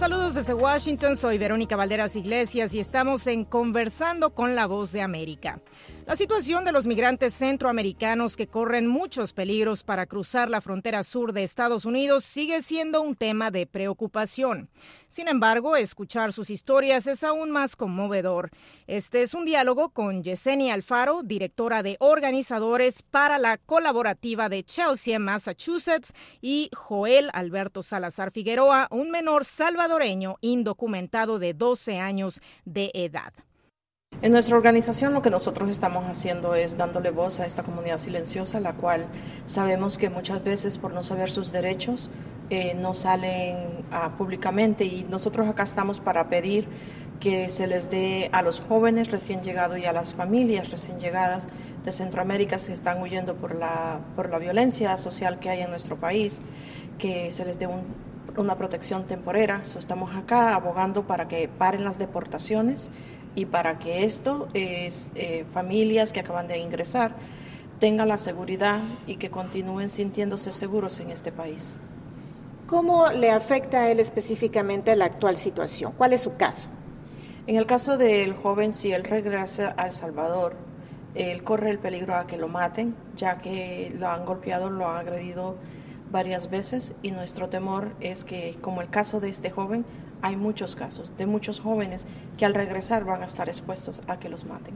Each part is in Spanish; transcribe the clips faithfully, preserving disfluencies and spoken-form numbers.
Saludos desde Washington, soy Verónica Valderas Iglesias y estamos en Conversando con la Voz de América. La situación de los migrantes centroamericanos que corren muchos peligros para cruzar la frontera sur de Estados Unidos sigue siendo un tema de preocupación. Sin embargo, escuchar sus historias es aún más conmovedor. Este es un diálogo con Yesenia Alfaro, directora de organizadores para la colaborativa de Chelsea, Massachusetts, y Joel Alberto Salazar Figueroa, un menor salvadoreño indocumentado de doce años de edad. En nuestra organización lo que nosotros estamos haciendo es dándole voz a esta comunidad silenciosa, la cual sabemos que muchas veces por no saber sus derechos eh, no salen uh, públicamente, y nosotros acá estamos para pedir que se les dé a los jóvenes recién llegados y a las familias recién llegadas de Centroamérica que están huyendo por la, por la violencia social que hay en nuestro país, que se les dé un, una protección temporera. So, estamos acá abogando para que paren las deportaciones y para que esto es eh, familias que acaban de ingresar tengan la seguridad y que continúen sintiéndose seguros en este país. ¿Cómo le afecta a él específicamente la actual situación? ¿Cuál es su caso? En el caso del joven, si él regresa a El Salvador, él corre el peligro a que lo maten, ya que lo han golpeado, lo han agredido varias veces, y nuestro temor es que, como el caso de este joven, hay muchos casos de muchos jóvenes que al regresar van a estar expuestos a que los maten.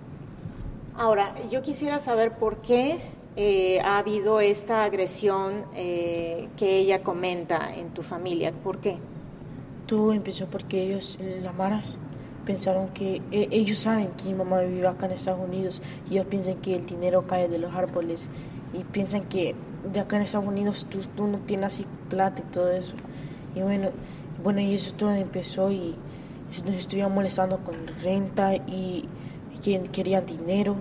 Ahora, yo quisiera saber por qué eh, ha habido esta agresión eh, que ella comenta en tu familia. ¿Por qué? Todo empezó porque ellos, las maras, pensaron que eh, ellos saben que mi mamá vive acá en Estados Unidos, y ellos piensan que el dinero cae de los árboles, y piensan que de acá en Estados Unidos tú, tú no tienes así plata y todo eso. Y bueno, bueno y eso todo empezó, y nos estuvieron molestando con renta y que querían dinero,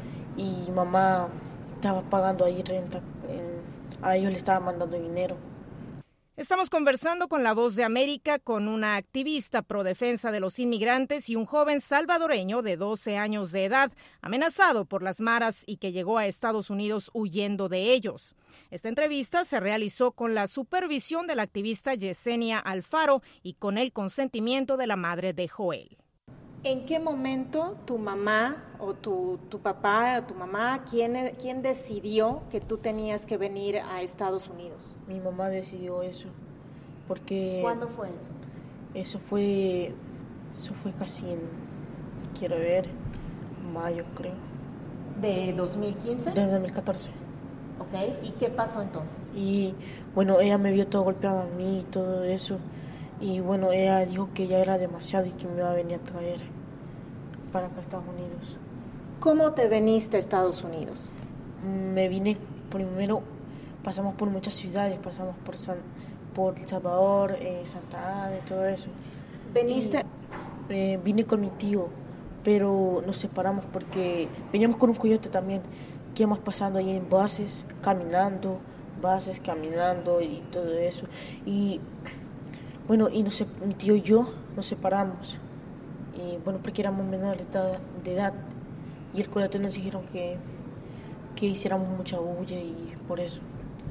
y mamá estaba pagando ahí renta, eh, a ellos le estaba mandando dinero. Estamos conversando con La Voz de América con una activista pro defensa de los inmigrantes y un joven salvadoreño de doce años de edad, amenazado por las maras y que llegó a Estados Unidos huyendo de ellos. Esta entrevista se realizó con la supervisión de la activista Yesenia Alfaro y con el consentimiento de la madre de Joel. ¿En qué momento tu mamá o tu, tu papá o tu mamá, ¿quién, quién decidió que tú tenías que venir a Estados Unidos? Mi mamá decidió eso, porque... ¿Cuándo fue eso? Eso fue, eso fue casi en, quiero ver, mayo creo. ¿De dos mil quince? De dos mil catorce. Ok, ¿y qué pasó entonces? Y bueno, ella me vio todo golpeado a mí y todo eso. Y bueno, ella dijo que ya era demasiado y que me iba a venir a traer para acá a Estados Unidos. ¿Cómo te veniste a Estados Unidos? Me vine primero, pasamos por muchas ciudades, pasamos por San, por El Salvador, eh, Santa Ana y todo eso. ¿Veniste? Y, eh, vine con mi tío, pero nos separamos porque veníamos con un coyote también, que íbamos pasando ahí en buses, caminando, buses, caminando y todo eso. Y bueno, y no sé, mi tío y yo nos separamos, y bueno, porque éramos menores de edad, y el coyote nos dijeron que, que hiciéramos mucha bulla, y por eso.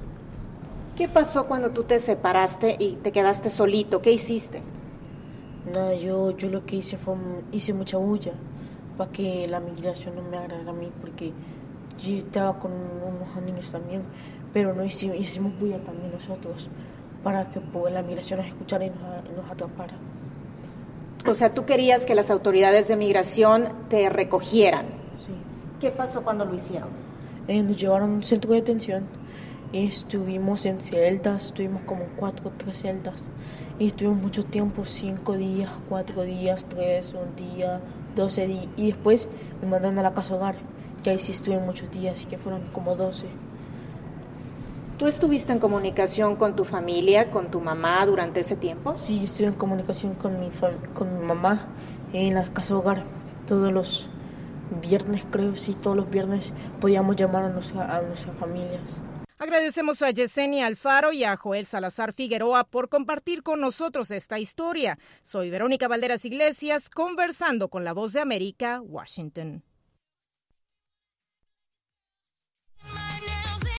¿Qué pasó cuando tú te separaste y te quedaste solito? ¿Qué hiciste? Nada, yo, yo lo que hice fue, hice mucha bulla, para que la migración no me agarrara a mí, porque yo estaba con unos niños también, pero no hicimos, hicimos bulla también nosotros, para que pues, la migración nos escuchara y nos, nos atrapara. O sea, tú querías que las autoridades de migración te recogieran. Sí. ¿Qué pasó cuando lo hicieron? Eh, nos llevaron a un centro de detención, estuvimos en celdas, estuvimos como cuatro o tres celdas, y estuvimos mucho tiempo, cinco días, cuatro días, tres, un día, doce días, y después me mandaron a la casa hogar, que ahí sí estuve muchos días, que fueron como doce. ¿Tú estuviste en comunicación con tu familia, con tu mamá durante ese tiempo? Sí, estuve en comunicación con mi, fam- con mi mamá en la casa hogar. Todos los viernes, creo, sí, todos los viernes podíamos llamar a, nuestra, a nuestras familias. Agradecemos a Yesenia Alfaro y a Joel Salazar Figueroa por compartir con nosotros esta historia. Soy Verónica Valderas Iglesias, conversando con La Voz de América, Washington.